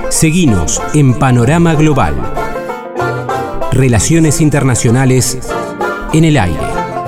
Seguinos en Panorama Global. Relaciones internacionales en el aire.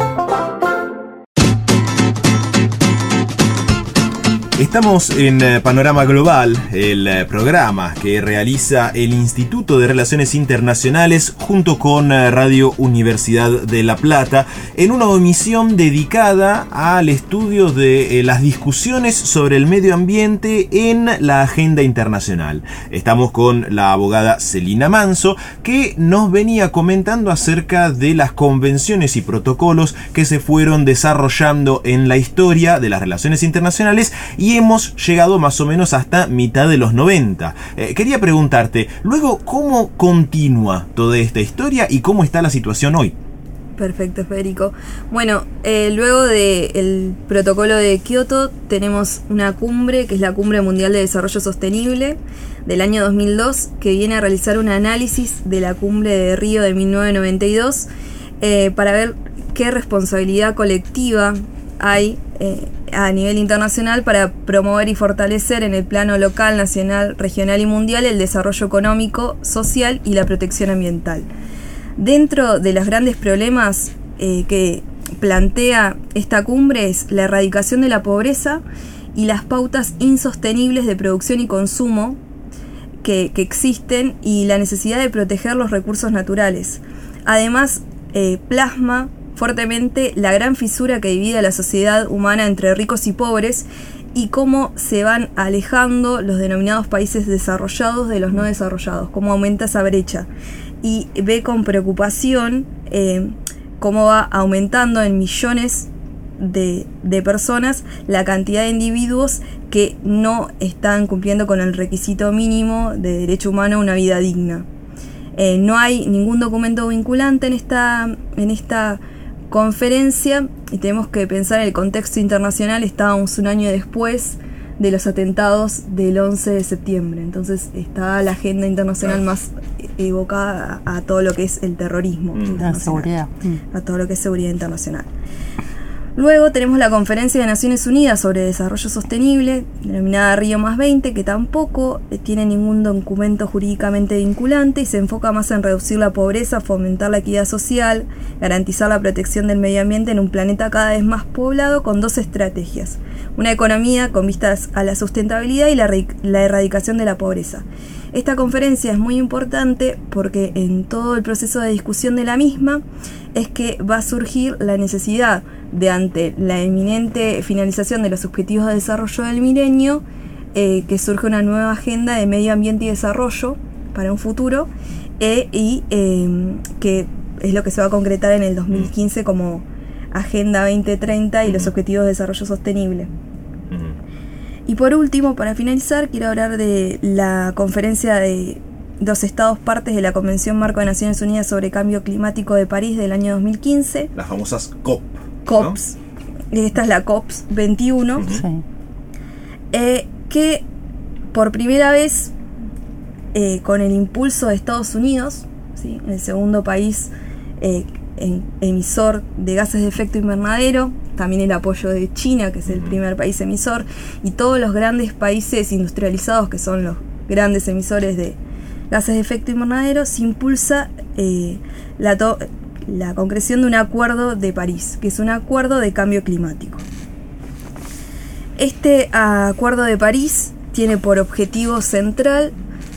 Estamos en Panorama Global, el programa que realiza el Instituto de Relaciones Internacionales junto con Radio Universidad de La Plata, en una emisión dedicada al estudio de las discusiones sobre el medio ambiente en la agenda internacional. Estamos con la abogada Celina Manso, que nos venía comentando acerca de las convenciones y protocolos que se fueron desarrollando en la historia de las relaciones internacionales, y hemos llegado más o menos hasta mitad de los 90. Quería preguntarte, luego, ¿cómo continúa toda esta historia y cómo está la situación hoy? Perfecto, Federico. Bueno, luego del protocolo de Kioto tenemos una cumbre, que es la Cumbre Mundial de Desarrollo Sostenible del año 2002, que viene a realizar un análisis de la cumbre de Río de 1992 para ver qué responsabilidad colectiva hay a nivel internacional para promover y fortalecer en el plano local, nacional, regional y mundial el desarrollo económico, social y la protección ambiental. Dentro de los grandes problemas que plantea esta cumbre es la erradicación de la pobreza y las pautas insostenibles de producción y consumo que existen, y la necesidad de proteger los recursos naturales. Además, plasma fuertemente la gran fisura que divide a la sociedad humana entre ricos y pobres, y cómo se van alejando los denominados países desarrollados de los no desarrollados, cómo aumenta esa brecha. Y ve con preocupación cómo va aumentando en millones de personas la cantidad de individuos que no están cumpliendo con el requisito mínimo de derecho humano a una vida digna. No hay ningún documento vinculante en esta conferencia, y tenemos que pensar en el contexto internacional. Estábamos un año después de los atentados del 11 de septiembre, entonces está la agenda internacional más evocada a todo lo que es el terrorismo, la seguridad, a todo lo que es seguridad internacional. Luego tenemos la Conferencia de Naciones Unidas sobre Desarrollo Sostenible, denominada Río +20, que tampoco tiene ningún documento jurídicamente vinculante y se enfoca más en reducir la pobreza, fomentar la equidad social, garantizar la protección del medio ambiente en un planeta cada vez más poblado, con dos estrategias: una economía con vistas a la sustentabilidad y la erradicación de la pobreza. Esta conferencia es muy importante porque en todo el proceso de discusión de la misma es que va a surgir la necesidad de, ante la inminente finalización de los Objetivos de Desarrollo del Milenio, que surge una nueva agenda de medio ambiente y desarrollo para un futuro, y que es lo que se va a concretar en el 2015 como Agenda 2030 y los Objetivos de Desarrollo Sostenible. Y por último, para finalizar, quiero hablar de la conferencia de los Estados partes de la Convención Marco de Naciones Unidas sobre Cambio Climático de París del año 2015. Las famosas COP. COPs. ¿No? Esta es la COPs 21. Sí. Que por primera vez, con el impulso de Estados Unidos, ¿sí?, el segundo país emisor de gases de efecto invernadero, también el apoyo de China, que es el primer país emisor, y todos los grandes países industrializados, que son los grandes emisores de gases de efecto invernadero, se impulsa la concreción de un acuerdo de París, que es un acuerdo de cambio climático. Este acuerdo de París tiene por objetivo central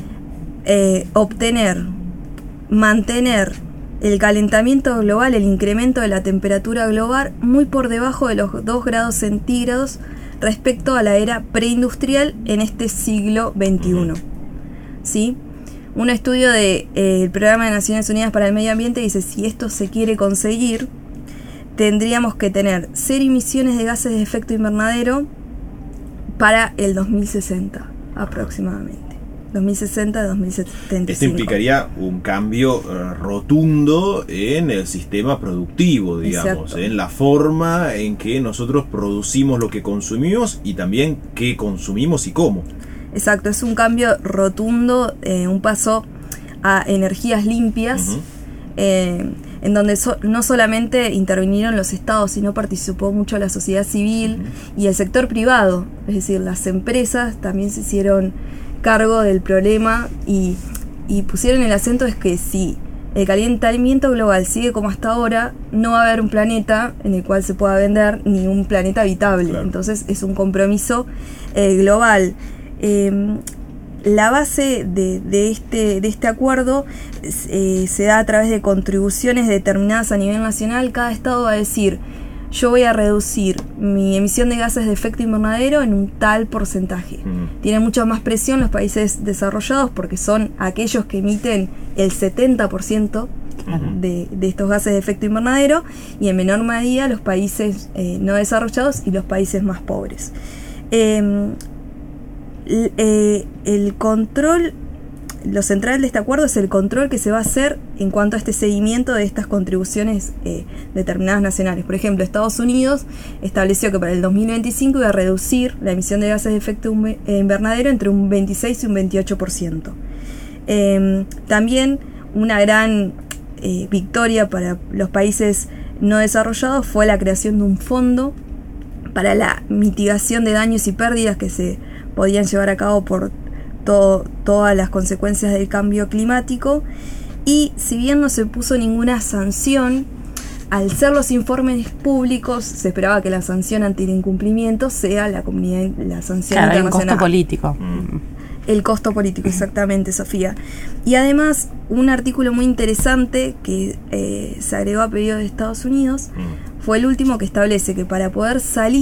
mantener el calentamiento global, el incremento de la temperatura global, muy por debajo de los 2 grados centígrados respecto a la era preindustrial en este siglo XXI. ¿Sí? Un estudio del Programa de Naciones Unidas para el Medio Ambiente dice: si esto se quiere conseguir, tendríamos que tener 0 emisiones de gases de efecto invernadero para el 2060 aproximadamente. 2060-2075. Esto implicaría un cambio rotundo en el sistema productivo, digamos. Exacto. En la forma en que nosotros producimos lo que consumimos y también qué consumimos y cómo. Exacto, es un cambio rotundo, un paso a energías limpias, en donde no solamente intervinieron los estados, sino participó mucho la sociedad civil y el sector privado, es decir, las empresas también se hicieron cargo del problema y pusieron el acento es que si el calentamiento global sigue como hasta ahora, no va a haber un planeta en el cual se pueda vender ni un planeta habitable. Claro. Entonces es un compromiso global. La base de este acuerdo se da a través de contribuciones determinadas a nivel nacional. Cada estado va a decir: yo voy a reducir mi emisión de gases de efecto invernadero en un tal porcentaje. Tienen mucha más presión los países desarrollados porque son aquellos que emiten el 70% de estos gases de efecto invernadero, y en menor medida los países no desarrollados y los países más pobres. El control, lo central de este acuerdo es el control que se va a hacer en cuanto a este seguimiento de estas contribuciones determinadas nacionales. Por ejemplo, Estados Unidos estableció que para el 2025 iba a reducir la emisión de gases de efecto invernadero entre un 26 y un 28%. También una gran victoria para los países no desarrollados fue la creación de un fondo para la mitigación de daños y pérdidas que se podían llevar a cabo por todas las consecuencias del cambio climático. Y si bien no se puso ninguna sanción, al ser los informes públicos, se esperaba que la sanción ante el incumplimiento sea la sanción internacional. El costo político. El costo político, exactamente, Sofía. Y además, un artículo muy interesante que se agregó a pedido de Estados Unidos fue el último, que establece que para poder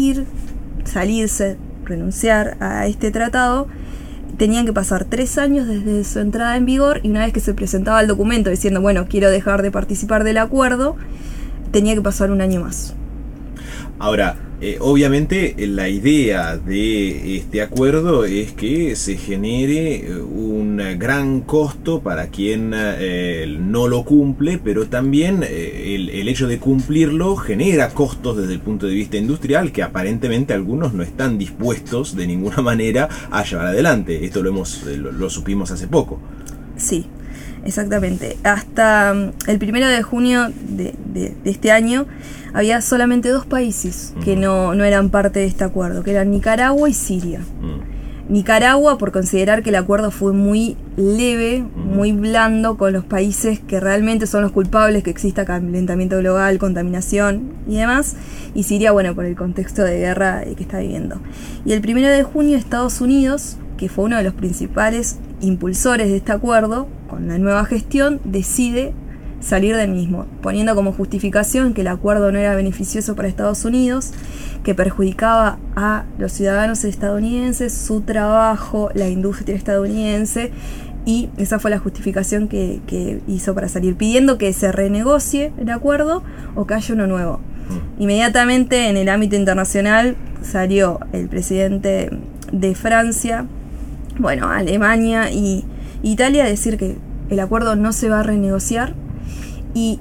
renunciar a este tratado, tenían que pasar 3 años desde su entrada en vigor, y una vez que se presentaba el documento diciendo, bueno, quiero dejar de participar del acuerdo, tenía que pasar 1 año más. Ahora, obviamente la idea de este acuerdo es que se genere un gran costo para quien no lo cumple, pero también el hecho de cumplirlo genera costos desde el punto de vista industrial que aparentemente algunos no están dispuestos de ninguna manera a llevar adelante. Esto lo supimos hace poco. Sí, exactamente. Hasta el 1 de junio de este año había solamente 2 países que no eran parte de este acuerdo, que eran Nicaragua y Siria. Nicaragua, por considerar que el acuerdo fue muy leve, muy blando con los países que realmente son los culpables que exista calentamiento global, contaminación y demás. Y Siria, bueno, por el contexto de guerra que está viviendo. Y el 1 de junio Estados Unidos, que fue uno de los principales impulsores de este acuerdo, con la nueva gestión, decide salir del mismo, poniendo como justificación que el acuerdo no era beneficioso para Estados Unidos, que perjudicaba a los ciudadanos estadounidenses, su trabajo, la industria estadounidense, y esa fue la justificación que hizo para salir, pidiendo que se renegocie el acuerdo o que haya uno nuevo. Inmediatamente en el ámbito internacional salió el presidente de Francia, Alemania y Italia a decir que el acuerdo no se va a renegociar, y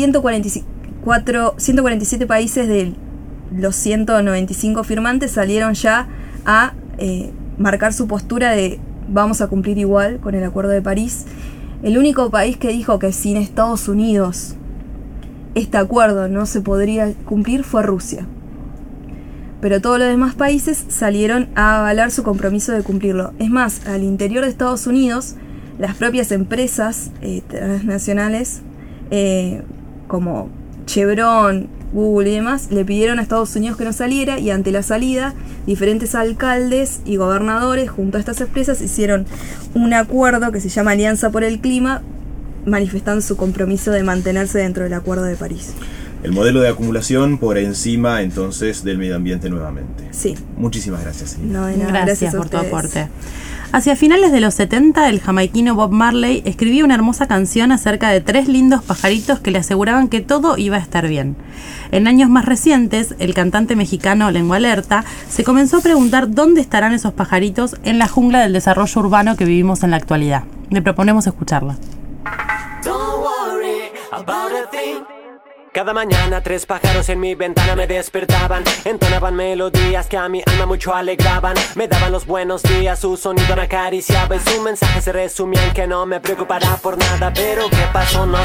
147 países de los 195 firmantes salieron ya a marcar su postura de vamos a cumplir igual con el Acuerdo de París. El único país que dijo que sin Estados Unidos este acuerdo no se podría cumplir fue Rusia. Pero todos los demás países salieron a avalar su compromiso de cumplirlo. Es más, al interior de Estados Unidos, las propias empresas transnacionales como Chevron, Google y demás, le pidieron a Estados Unidos que no saliera, y ante la salida, diferentes alcaldes y gobernadores junto a estas empresas hicieron un acuerdo que se llama Alianza por el Clima, manifestando su compromiso de mantenerse dentro del Acuerdo de París. El modelo de acumulación por encima entonces del medio ambiente nuevamente. Sí. Muchísimas gracias. No, de nada, gracias por tu aporte. Hacia finales de los 70, el jamaiquino Bob Marley escribió una hermosa canción acerca de 3 lindos pajaritos que le aseguraban que todo iba a estar bien. En años más recientes, el cantante mexicano Lengua Alerta se comenzó a preguntar dónde estarán esos pajaritos en la jungla del desarrollo urbano que vivimos en la actualidad. Le proponemos escucharla. Don't worry about a thing. Cada mañana 3 pájaros en mi ventana me despertaban, entonaban melodías que a mi alma mucho alegraban. Me daban los buenos días, su sonido me acariciaba y su mensaje se resumía en que no me preocupará por nada. Pero qué pasó, no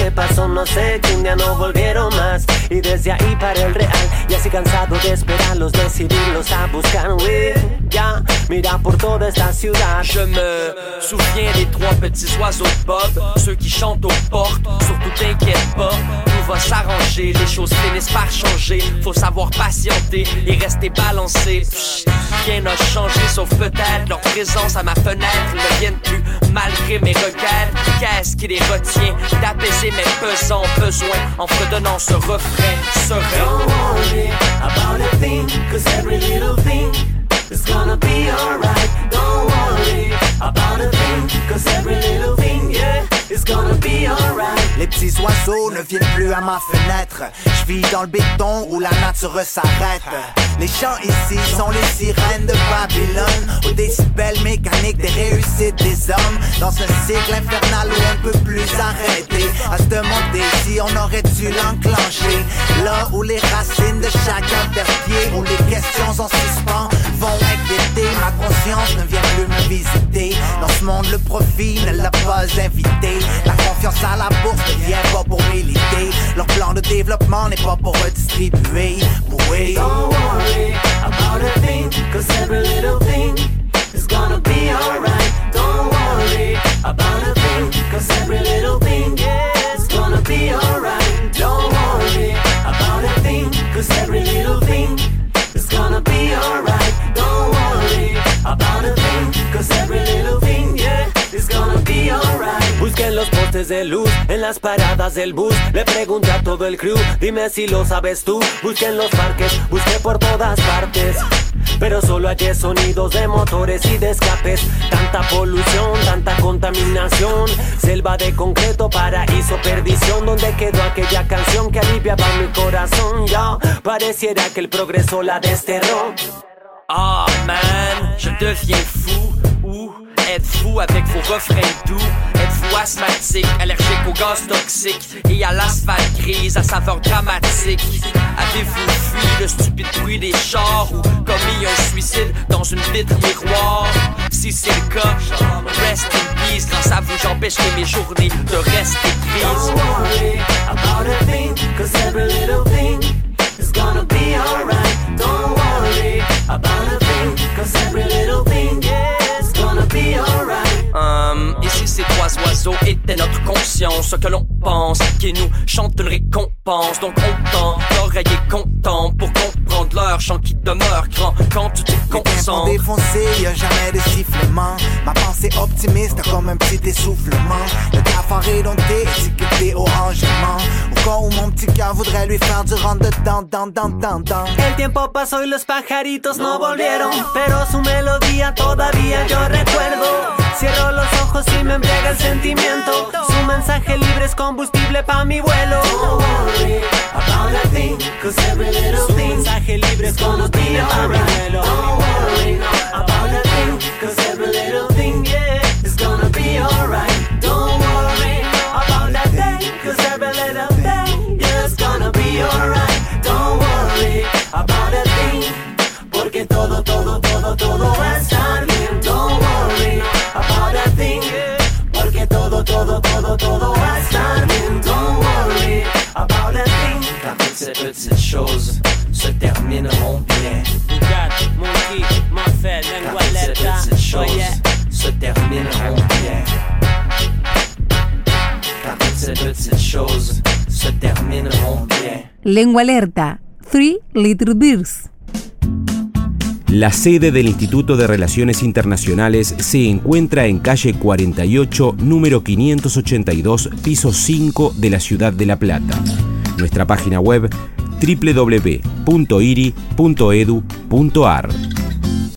sé, que un día no volvieron más. Y desde ahí para el real, y así cansado de esperarlos, decidirlos a buscar. Oui, ya, mira por toda esta ciudad. Je me souviens des 3 petits oiseaux de Bob, ceux qui chantent aux portes, surtout t'inquiète pas, tout va s'arranger, les choses finissent par changer, faut savoir patienter et rester balancé. Rien n'a changé sauf peut-être leur présence à ma fenêtre, ils ne viennent plus malgré mes requêtes. Qu'est-ce qui les retient d'apaiser mes pesants besoins en fredonnant ce refrain serein? Don't worry about a thing, 'cause every little thing is gonna be alright. Don't worry about a thing, 'cause every little thing, yeah, is gonna be alright. Les petits oiseaux ne viennent plus à ma fenêtre. Je vis dans le béton où la nature s'arrête. Les chants ici sont les sirènes de Babylone, aux décibels mécaniques des réussites des hommes. Dans un cycle infernal où on ne peut plus arrêter, à se demander si on aurait dû l'enclencher. Là où les racines de chacun perdent pied, où les questions en suspens vont inquiéter. Ma conscience ne vient plus me visiter. Dans ce monde le profit ne l'a pas invité. La confiance à la bourse ne vient pas pour militer. Leur plan de développement n'est pas pour redistribuer. Oui. Don't worry about a thing, 'cause every little thing is gonna be alright. Don't worry about a thing, 'cause every little thing, yeah, is gonna be alright. Don't worry about a thing, 'cause every little thing is gonna be alright. Don't worry about a thing, 'cause every little thing, yeah, is gonna be alright. Busquen los postes de luz en las paradas del bus. Le pregunté a todo el crew, dime si lo sabes tú. Busqué en los parques, busqué por todas partes, pero solo hallé sonidos de motores y de escapes. Tanta polución, tanta contaminación. Selva de concreto, paraíso, perdición. ¿Dónde quedó aquella canción que aliviaba mi corazón? Ya pareciera que el progreso la desterró. Ah man, je deviens fou. Êtes-vous avec vos refrains doux? Êtes-vous asthmatique, allergique aux gaz toxiques et à l'asphalte grise à saveur dramatique? Avez-vous fui le stupide bruit des chars ou commis un suicide dans une vitre miroir? Si c'est le cas, rest in peace. Grâce à vous, j'empêcherai mes journées de rester grises. Don't worry about a thing, 'cause every little thing is gonna be alright. Don't worry about a thing, 'cause every little thing, yeah, is gonna be alright. Et si ces 3 oiseaux étaient notre conscience, ce que l'on pense, qui nous chante une récompense. Donc on tend, l'oreille est content pour comprendre leur chant qui demeure grand quand tu t'es consent. Les tympans défoncés, y'a jamais de sifflement. Ma pensée optimiste comme un petit essoufflement. Le cafard édonté, étiqueté au rangement. Au cas où mon petit cœur voudrait lui faire du rentre-dedans, dans. El tiempo pasó y los pajaritos no volvieron, pero su melodía todavía yo recuerdo. Cierro los ojos y me embriaga el sentimiento. Su mensaje libre es combustible pa' mi vuelo. Don't worry about a thing, 'cause every little thing. Su mensaje libre es combustible pa' mi vuelo. Don't worry about a thing, 'cause every little thing, yeah, is gonna be alright. Don't worry about that thing, 'cause every little thing, yeah, is gonna be alright. Don't worry about a thing, porque todo va a estar bien. Don't worry about a thing, porque todo va a estar bien. Don't worry about a thing, car toutes ces petites choses se termineront bien. Monkey, Muffet, Car toutes ces petites choses se termineront bien. Car toutes ces petites choses se termineront bien. Lengua Alerta, 3 Little Birds. La sede del Instituto de Relaciones Internacionales se encuentra en calle 48, número 582, piso 5 de la ciudad de La Plata. Nuestra página web www.iri.edu.ar.